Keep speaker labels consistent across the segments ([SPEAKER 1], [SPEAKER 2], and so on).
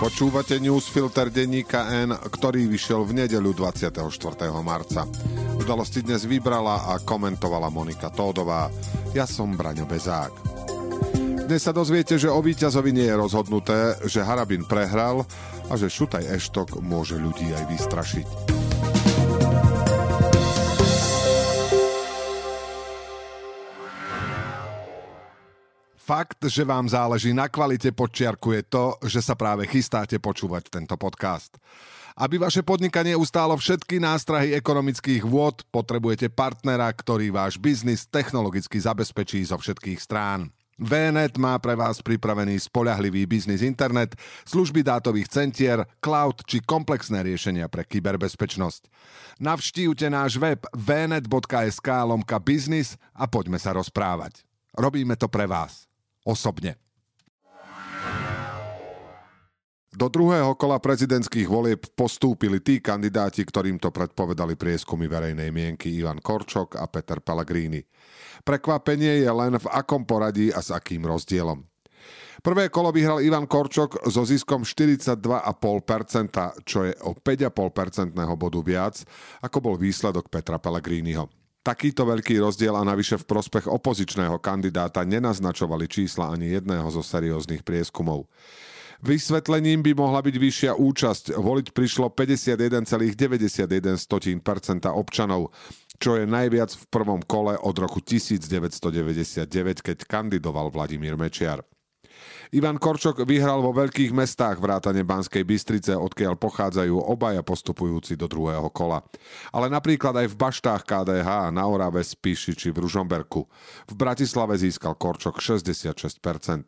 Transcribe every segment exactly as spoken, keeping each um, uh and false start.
[SPEAKER 1] Počúvate newsfilter denníka N, ktorý vyšiel v nedeľu dvadsiateho štvrtého marca. Udalosti dnes vybrala a komentovala Monika Tódová. Ja som Braňo Bezák. Dnes sa dozviete, že o víťazovi nie je rozhodnuté, že Harabin prehral a že Šutaj Eštok môže ľudí aj vystrašiť. Fakt, že vám záleží na kvalite, podčiarkuje to, že sa práve chystáte počúvať tento podcast. Aby vaše podnikanie ustálo všetky nástrahy ekonomických vôd, potrebujete partnera, ktorý váš biznis technologicky zabezpečí zo všetkých strán. vé net má pre vás pripravený spoľahlivý biznis internet, služby dátových centier, cloud či komplexné riešenia pre kyberbezpečnosť. Navštívte náš web v net bodka es ká lomka biznis a poďme sa rozprávať. Robíme to pre vás. Osobne. Do druhého kola prezidentských volieb postúpili tí kandidáti, ktorým to predpovedali prieskumy verejnej mienky Ivan Korčok a Peter Pellegrini. Prekvapenie je len v akom poradí a s akým rozdielom. Prvé kolo vyhral Ivan Korčok so ziskom štyridsaťdva celá päť percenta, čo je o päť celá päť percentného bodu viac, ako bol výsledok Petra Pellegriniho. Takýto veľký rozdiel a navyše v prospech opozičného kandidáta nenaznačovali čísla ani jedného zo serióznych prieskumov. Vysvetlením by mohla byť vyššia účasť. Voliť prišlo päťdesiatjeden celá deväťdesiatjeden percenta občanov, čo je najviac v prvom kole od roku devätnásťstodeväťdesiatdeväť, keď kandidoval Vladimír Mečiar. Ivan Korčok vyhral vo veľkých mestách vrátane Banskej Bystrice, odkiaľ pochádzajú obaja postupujúci do druhého kola. Ale napríklad aj v baštách ká dé há, na Orave, Spiši či v Ružomberku. V Bratislave získal Korčok šesťdesiatšesť percent.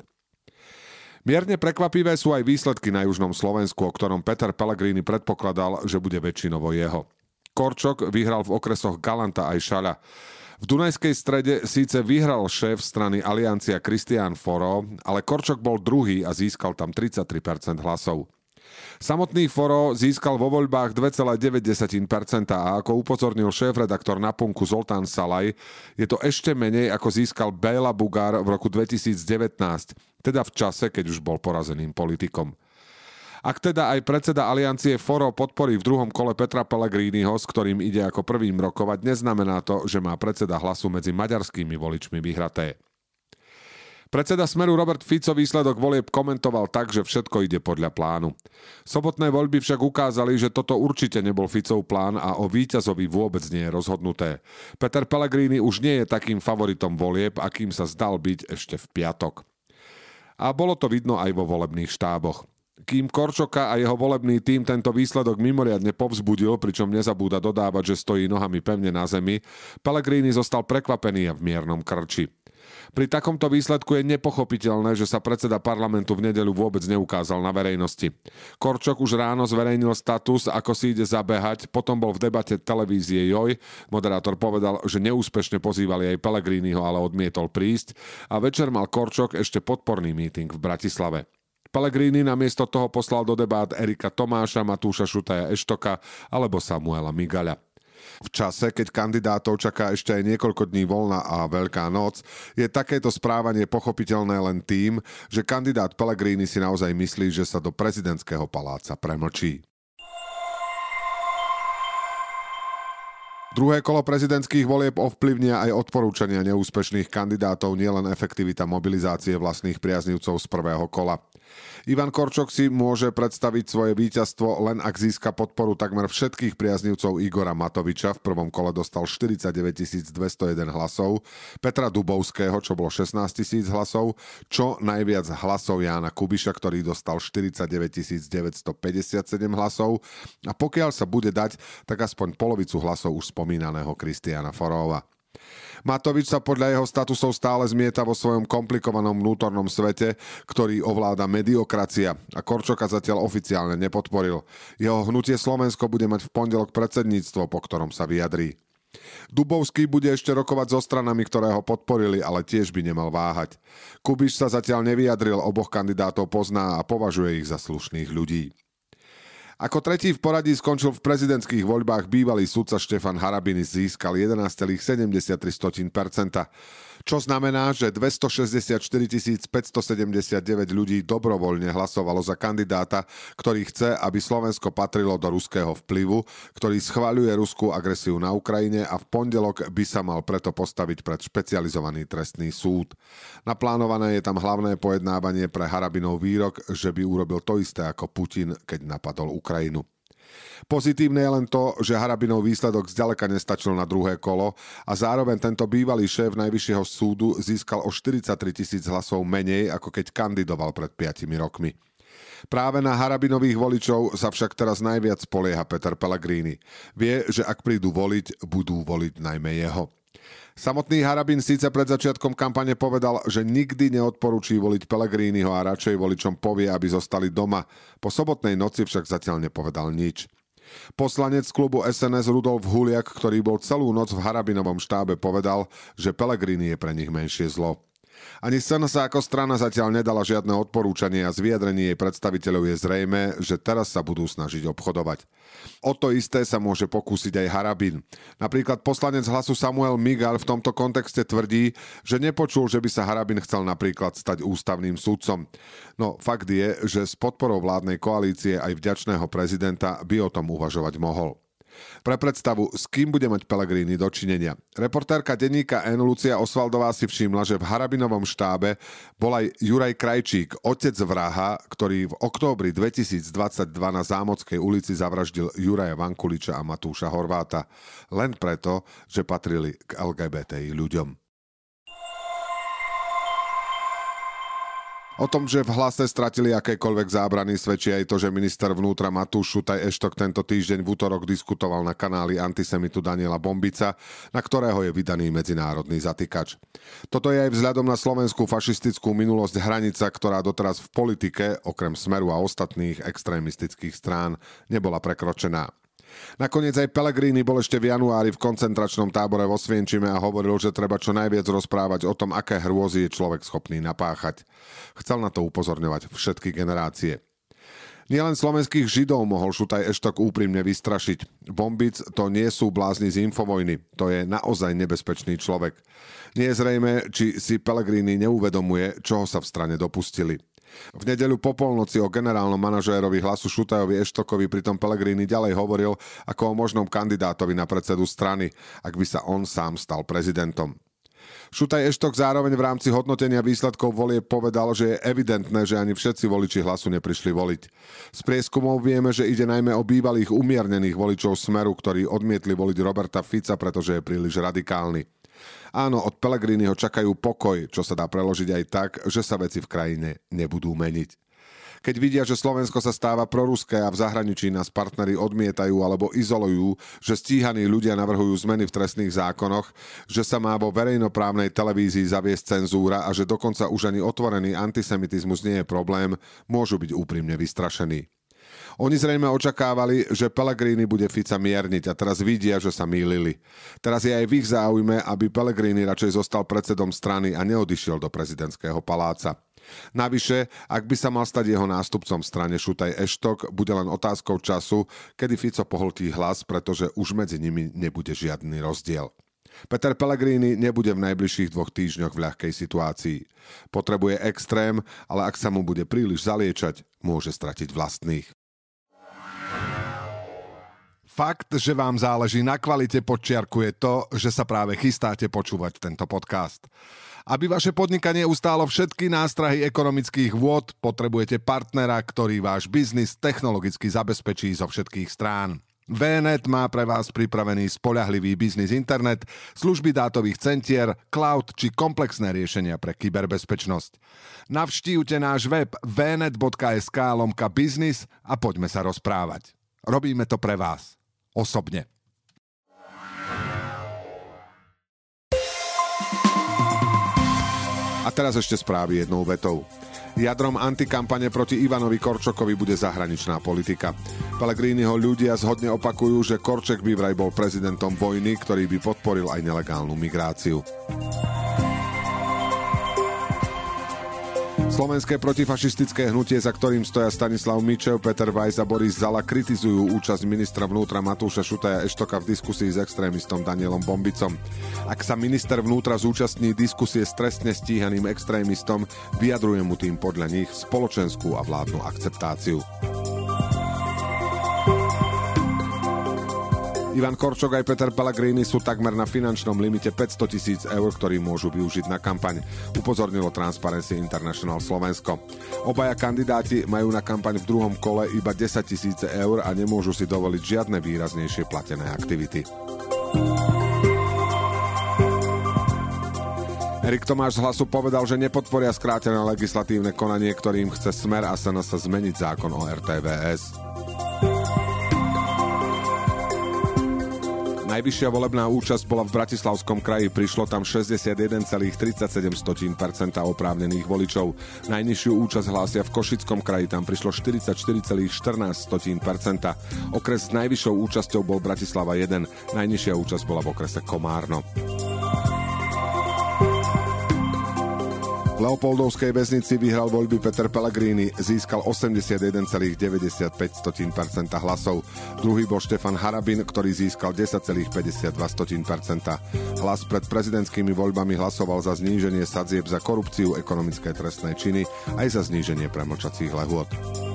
[SPEAKER 1] Mierne prekvapivé sú aj výsledky na južnom Slovensku, o ktorom Peter Pellegrini predpokladal, že bude väčšinovo jeho. Korčok vyhral v okresoch Galanta aj Šaľa. V Dunajskej Strede síce vyhral šéf strany Aliancia Kristián Foro, ale Korčok bol druhý a získal tam tridsaťtri percent hlasov. Samotný Foro získal vo voľbách dva celá deväť percenta a ako upozornil šéf-redaktor Na Punku Zoltán Salaj, je to ešte menej ako získal Béla Bugár v roku dvetisícdevätnásť, teda v čase, keď už bol porazeným politikom. Ak teda aj predseda Aliancie Foro podporí v druhom kole Petra Pellegriniho, s ktorým ide ako prvým rokovať, neznamená to, že má predseda Hlasu medzi maďarskými voličmi vyhraté. Predseda Smeru Robert Fico výsledok volieb komentoval tak, že všetko ide podľa plánu. Sobotné voľby však ukázali, že toto určite nebol Ficov plán a o víťazovi vôbec nie je rozhodnuté. Peter Pellegrini už nie je takým favoritom volieb, akým sa zdal byť ešte v piatok. A bolo to vidno aj vo volebných štáboch. Kým Korčoka a jeho volebný tím tento výsledok mimoriadne povzbudil, pričom nezabúda dodávať, že stojí nohami pevne na zemi, Pellegrini zostal prekvapený a v miernom krči. Pri takomto výsledku je nepochopiteľné, že sa predseda parlamentu v nedeľu vôbec neukázal na verejnosti. Korčok už ráno zverejnil status, ako si ide zabehať, potom bol v debate televízie Joj. Moderátor povedal, že neúspešne pozývali aj Pellegriniho, ale odmietol prísť a večer mal Korčok ešte podporný meeting v Bratislave. Pellegrini namiesto toho poslal do debát Erika Tomáša, Matúša Šutaja Eštoka alebo Samuela Migaľa. V čase, keď kandidátov čaká ešte aj niekoľko dní voľna a Veľká noc, je takéto správanie pochopiteľné len tým, že kandidát Pellegrini si naozaj myslí, že sa do prezidentského paláca premlčí. Druhé kolo prezidentských volieb ovplyvnia aj odporúčania neúspešných kandidátov, nielen efektivita mobilizácie vlastných priaznivcov z prvého kola. Ivan Korčok si môže predstaviť svoje víťazstvo len ak získa podporu takmer všetkých priaznivcov Igora Matoviča. V prvom kole dostal štyridsaťdeväť tisíc dvestojeden hlasov, Petra Dubovského, čo bolo šestnásť tisíc hlasov, čo najviac hlasov Jána Kubiša, ktorý dostal štyridsaťdeväť tisíc deväťstopäťdesiatsedem hlasov a pokiaľ sa bude dať, tak aspoň polovicu hlasov už spomínaného Kristiána Forova. Matovič sa podľa jeho statusov stále zmieta vo svojom komplikovanom vnútornom svete, ktorý ovláda mediokracia a Korčoka zatiaľ oficiálne nepodporil. Jeho hnutie Slovensko bude mať v pondelok predsedníctvo, po ktorom sa vyjadrí. Dubovský bude ešte rokovať so stranami, ktoré ho podporili, ale tiež by nemal váhať. Kubiš sa zatiaľ nevyjadril, oboch kandidátov pozná a považuje ich za slušných ľudí. Ako tretí v poradí skončil v prezidentských voľbách bývalý sudca Štefan Harabinus, získal jedenásť celá sedemdesiattri percenta, čo znamená, že dvestošesťdesiatštyri tisíc päťstosedemdesiatdeväť ľudí dobrovoľne hlasovalo za kandidáta, ktorý chce, aby Slovensko patrilo do ruského vplyvu, ktorý schvaľuje ruskú agresiu na Ukrajine a v pondelok by sa mal preto postaviť pred špecializovaný trestný súd. Naplánované je tam hlavné pojednávanie pre Harabinov výrok, že by urobil to isté ako Putin, keď napadol Ukrajinu. Ukrajinu. Pozitívne je len to, že Harabinov výsledok zďaleka nestačil na druhé kolo a zároveň tento bývalý šéf Najvyššieho súdu získal o štyridsaťtri tisíc hlasov menej, ako keď kandidoval pred piatimi rokmi. Práve na Harabinových voličov sa však teraz najviac spolieha Peter Pellegrini. Vie, že ak prídu voliť, budú voliť najmä jeho. Samotný Harabin síce pred začiatkom kampane povedal, že nikdy neodporúči voliť Pellegriniho a radšej voličom povie, aby zostali doma. Po sobotnej noci však zatiaľ nepovedal nič. Poslanec klubu es en es Rudolf Huliak, ktorý bol celú noc v Harabinovom štábe, povedal, že Pellegrini je pre nich menšie zlo. Ani es en es ako strana zatiaľ nedala žiadne odporúčanie a z vyjadrení jej predstaviteľov je zrejmé, že teraz sa budú snažiť obchodovať. O to isté sa môže pokúsiť aj Harabin. Napríklad poslanec Hlasu Samuel Migal v tomto kontexte tvrdí, že nepočul, že by sa Harabin chcel napríklad stať ústavným sudcom. No fakt je, že s podporou vládnej koalície aj vďačného prezidenta by o tom uvažovať mohol. Pre predstavu, s kým bude mať Pellegrini dočinenia. Reportérka denníka N Lucia Osvaldová si všimla, že v Harabinovom štábe bol aj Juraj Krajčík, otec vraha, ktorý v októbri dvetisícdvadsaťdva na Zámodskej ulici zavraždil Juraja Vankuliča a Matúša Horváta. Len preto, že patrili k el gé bé té í ľuďom. O tom, že v Hlase stratili akékoľvek zábrany, svedčí aj to, že minister vnútra Matúš Šutaj Eštok tento týždeň v útorok diskutoval na kanáli antisemitu Daniela Bombica, na ktorého je vydaný medzinárodný zatýkač. Toto je aj vzhľadom na slovenskú fašistickú minulosť hranica, ktorá doteraz v politike, okrem Smeru a ostatných extrémistických strán, nebola prekročená. Nakoniec aj Pellegrini bol ešte v januári v koncentračnom tábore vo Osvienčime a hovoril, že treba čo najviac rozprávať o tom, aké hrôzy je človek schopný napáchať. Chcel na to upozorňovať všetky generácie. Nielen slovenských Židov mohol Šutaj Eštok úprimne vystrašiť. Bombic to nie sú blázni z Infovojny, to je naozaj nebezpečný človek. Nie je zrejme, či si Pellegrini neuvedomuje, čoho sa v strane dopustili. V nedeľu po polnoci o generálnom manažérovi Hlasu Šutajovi Eštokovi pritom Pellegrini ďalej hovoril ako o možnom kandidátovi na predsedu strany, ak by sa on sám stal prezidentom. Šutaj Eštok zároveň v rámci hodnotenia výsledkov volieb povedal, že je evidentné, že ani všetci voliči Hlasu neprišli voliť. Z prieskumov vieme, že ide najmä o bývalých umiernených voličov Smeru, ktorí odmietli voliť Roberta Fica, pretože je príliš radikálny. Áno, od Pellegriniho čakajú pokoj, čo sa dá preložiť aj tak, že sa veci v krajine nebudú meniť. Keď vidia, že Slovensko sa stáva proruské a v zahraničí nás partneri odmietajú alebo izolujú, že stíhaní ľudia navrhujú zmeny v trestných zákonoch, že sa má vo verejnoprávnej televízii zaviesť cenzúra a že dokonca už ani otvorený antisemitizmus nie je problém, môžu byť úprimne vystrašení. Oni zrejme očakávali, že Pellegrini bude Fica mierniť a teraz vidia, že sa mýlili. Teraz je aj v ich záujme, aby Pellegrini radšej zostal predsedom strany a neodišiel do prezidentského paláca. Navyše, ak by sa mal stať jeho nástupcom v strane Šutaj Eštok, bude len otázkou času, kedy Fico pohltí Hlas, pretože už medzi nimi nebude žiadny rozdiel. Peter Pellegrini nebude v najbližších dvoch týždňoch v ľahkej situácii. Potrebuje extrém, ale ak sa mu bude príliš zaliečať, môže stratiť vlastných. Fakt, že vám záleží na kvalite, podčiarkuje to, že sa práve chystáte počúvať tento podcast. Aby vaše podnikanie ustálo všetky nástrahy ekonomických vôd, potrebujete partnera, ktorý váš biznis technologicky zabezpečí zo všetkých strán. vé net má pre vás pripravený spoľahlivý biznis internet, služby dátových centier, cloud či komplexné riešenia pre kyberbezpečnosť. Navštívte náš web w n e t bodka s k lomka biznis a poďme sa rozprávať. Robíme to pre vás. Osobne. A teraz ešte správy jednou vetou. Jadrom antikampane proti Ivanovi Korčokovi bude zahraničná politika. Pellegriniho ľudia zhodne opakujú, že Korček by vraj bol prezidentom vojny, ktorý by podporil aj nelegálnu migráciu. Slovenské protifašistické hnutie, za ktorým stoja Stanislav Mičev, Peter Weiss a Boris Zala, kritizujú účasť ministra vnútra Matúša Šutaja Eštoka v diskusii s extrémistom Danielom Bombicom. Ak sa minister vnútra zúčastní diskusie s trestne stíhaným extrémistom, vyjadruje mu tým podľa nich spoločenskú a vládnu akceptáciu. Ivan Korčok aj Peter Pellegrini sú takmer na finančnom limite päťsto tisíc eur, ktorý môžu využiť na kampaň, upozornilo Transparency International Slovensko. Obaja kandidáti majú na kampaň v druhom kole iba desať tisíc eur a nemôžu si dovoliť žiadne výraznejšie platené aktivity. Erik Tomáš z Hlasu povedal, že nepodporia skrátené legislatívne konanie, ktorým chce Smer a es en es zmeniť zákon o er té vé es. Najvyššia volebná účasť bola v Bratislavskom kraji, prišlo tam šesťdesiatjeden celá tridsaťsedem percenta oprávnených voličov. Najnižšiu účasť hlásia v Košickom kraji, tam prišlo štyridsaťštyri celá štrnásť percenta. Okres s najvyššou účasťou bol Bratislava jeden, najnižšia účasť bola v okrese Komárno. V Leopoldovskej väznici vyhral voľby Peter Pellegrini, získal osemdesiatjeden celá deväťdesiatpäť percenta hlasov. Druhý bol Štefan Harabin, ktorý získal desať celá päťdesiatdva percenta. Hlas pred prezidentskými voľbami hlasoval za zníženie sadzieb za korupciu, ekonomické trestné činy aj za zníženie premlčacích lehôd.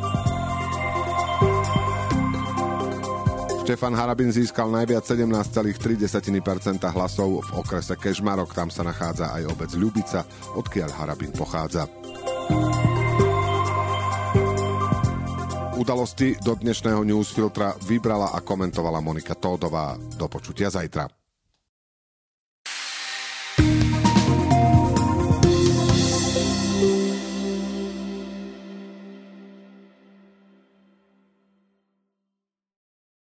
[SPEAKER 1] Štefan Harabin získal najviac sedemnásť celá tri percenta hlasov v okrese Kežmarok, tam sa nachádza aj obec Ľubica, odkiaľ Harabin pochádza. Udalosti do dnešného newsfiltra vybrala a komentovala Monika Tódová. Do počutia zajtra.